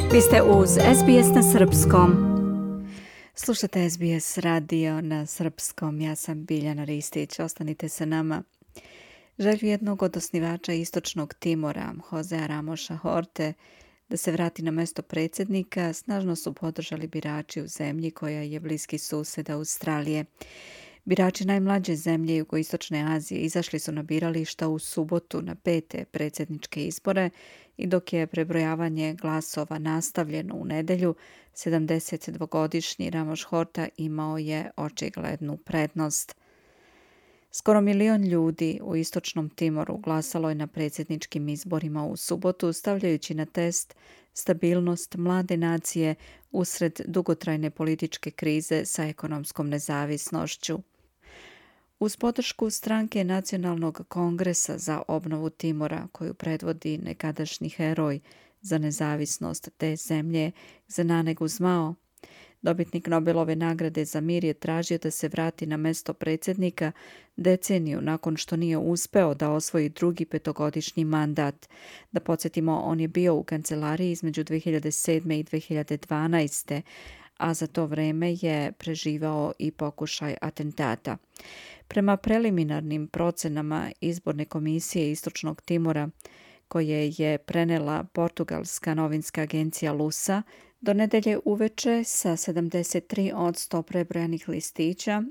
Vi ste uz SBS na srpskom. Slušate SBS radio na srpskom. Ja sam Biljana Ristić. Ostanite sa nama. Želju jednog od osnivača Istočnog Timora, Josea Ramosa Horte, da se vrati na mesto predsjednika, snažno su podržali birači u zemlji koja je bliski sused Australije. Birači najmlađe zemlje jugoistočne Azije izašli su na birališta u subotu na 5. predsjedničke izbore i dok je prebrojavanje glasova nastavljeno u nedelju, 72-godišnji Ramos Horta imao je očiglednu prednost. Skoro 1 milion ljudi u Istočnom Timoru glasalo je na predsjedničkim izborima u subotu, stavljajući na test stabilnost mlade nacije usred dugotrajne političke krize sa ekonomskom nezavisnošću. Uz podršku stranke Nacionalnog kongresa za obnovu Timora, koju predvodi nekadašnji heroj za nezavisnost te zemlje, Zenane Guzmao, dobitnik Nobelove nagrade za mir je tražio da se vrati na mesto predsjednika deceniju nakon što nije uspeo da osvoji drugi 5-godišnji mandat. Da podsjetimo, on je bio u kancelariji između 2007. i 2012. a za to vreme je preživao i pokušaj atentata. Prema preliminarnim procenama izborne komisije Istočnog Timora, koje je prenela portugalska novinska agencija Lusa, do nedelje uveče sa 73% prebrojanih listića,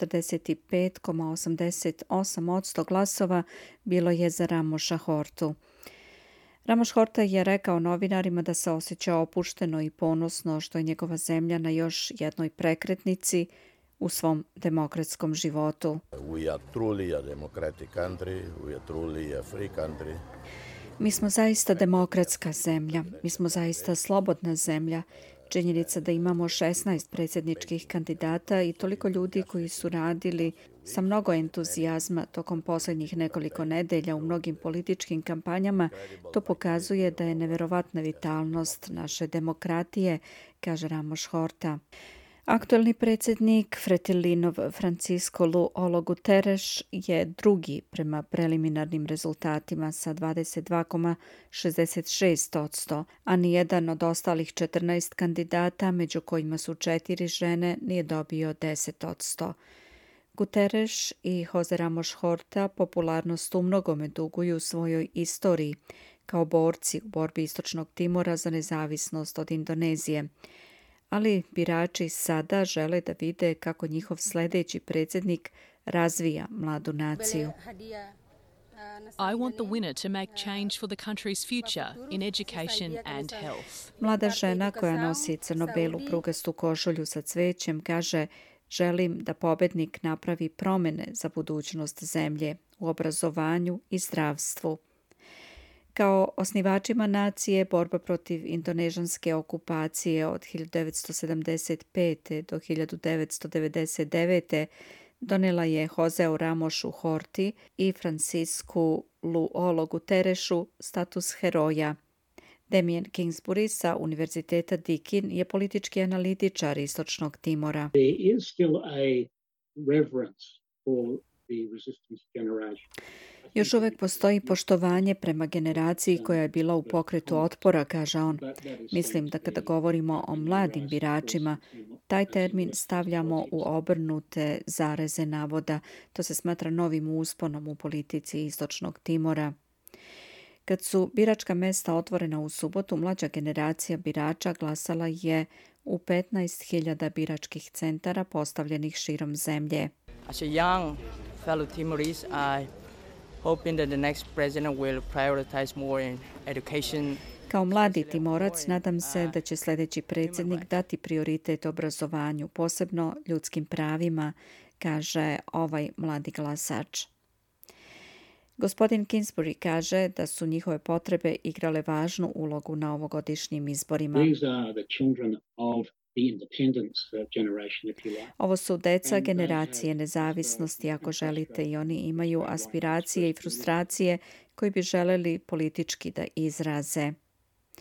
45,88% glasova bilo je za Ramosa Hortu. Ramos Horta je rekao novinarima da se osjeća opušteno i ponosno što je njegova zemlja na još jednoj prekretnici u svom demokratskom životu. We are truly a democratic country, we are truly a free country. Mi smo zaista demokratska zemlja, mi smo zaista slobodna zemlja. Činjenica da imamo 16 predsjedničkih kandidata i toliko ljudi koji su radili sa mnogo entuzijazma tokom posljednjih nekoliko nedelja u mnogim političkim kampanjama, to pokazuje da je neverovatna vitalnost naše demokratije, kaže Ramos Horta. Aktuelni predsjednik Fretilinov Francisco Luolo Guterres je drugi prema preliminarnim rezultatima sa 22,66%, a nijedan od ostalih 14 kandidata, među kojima su 4 žene, nije dobio 10%. Guterres i Jose Ramos Horta popularnost u mnogome duguju svojoj istoriji kao borci u borbi Istočnog Timora za nezavisnost od Indonezije. Ali birači sada žele da vide kako njihov sljedeći predsjednik razvija mladu naciju. I want the winner to make change for the country's future in education and health. Mlada žena koja nosi crno-belu prugastu košulju sa cvećem kaže: želim da pobednik napravi promjene za budućnost zemlje u obrazovanju i zdravstvu. Kao osnivačima nacije, borba protiv indonežanske okupacije od 1975. do 1999. donela je Joseu Ramosu Horti i Franciscu Luolo Guterresu status heroja. Damien Kingsbury sa Univerziteta Deakin je politički analitičar Istočnog Timora. There is still a reverence for the resistance generation. Još uvijek postoji poštovanje prema generaciji koja je bila u pokretu otpora, kaže on. Mislim da kada govorimo o mladim biračima, taj termin stavljamo u obrnute zareze navoda. To se smatra novim usponom u politici Istočnog Timora. Kad su biračka mesta otvorena u subotu, mlađa generacija birača glasala je u 15.000 biračkih centara postavljenih širom zemlje. As a young fellow Timorese, I hoping that the next president will prioritize more in education. Kao mladi Timorac nadam se da će sljedeći predsjednik dati prioritet obrazovanju, posebno ljudskim pravima, kaže ovaj mladi glasač. Gospodin Kingsbury kaže da su njihove potrebe igrale važnu ulogu na ovogodišnjim izborima. These are the children of the independence generation, if you like. Ovo su deca generacije nezavisnosti, ako želite, i oni imaju aspiracije i frustracije koje bi želeli politički da izraze.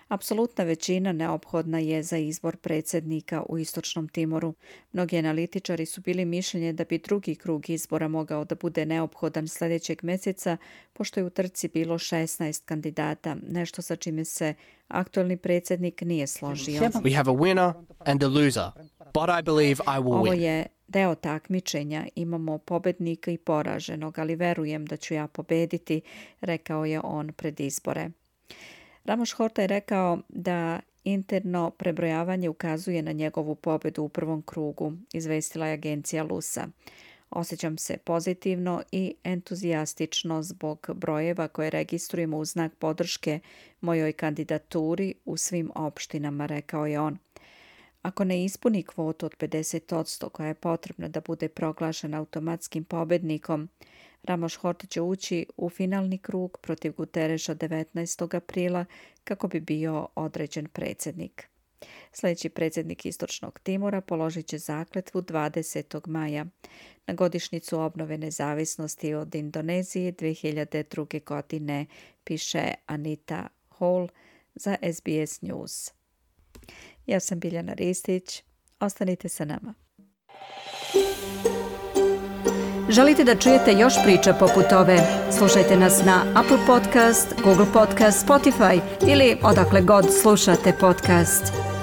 Apsolutna većina neophodna je za izbor predsjednika u Istočnom Timoru. Mnogi analitičari su bili mišljenja da bi drugi krug izbora mogao da bude neophodan sljedećeg mjeseca, pošto je u trci bilo 16 kandidata, nešto sa čime se aktualni predsjednik nije složio. We have a winner and a loser, but I believe I will Ovo win. je deo takmičenja, imamo pobednika i poraženog, ali verujem da ću ja pobediti, rekao je on pred izbore. Ramos Horta je rekao da interno prebrojavanje ukazuje na njegovu pobedu u prvom krugu, izvestila je agencija Lusa. Osjećam se pozitivno i entuzijastično zbog brojeva koje registrujemo u znak podrške mojoj kandidaturi u svim opštinama, rekao je on. Ako ne ispuni kvotu od 50% koja je potrebna da bude proglašen automatskim pobednikom, Ramos Horta će ući u finalni krug protiv Guterreša 19. aprila kako bi bio određen predsjednik. Sljedeći predsjednik Istočnog Timora položit će zakletvu 20. maja na godišnjicu obnove nezavisnosti od Indonezije 2002. godine, piše Anita Hall za SBS News. Ja sam Biljana Ristić. Ostanite sa nama. Želite da čujete još priča poput ove? Slušajte nas na Apple Podcast, Google Podcast, Spotify ili odakle god slušate podcast.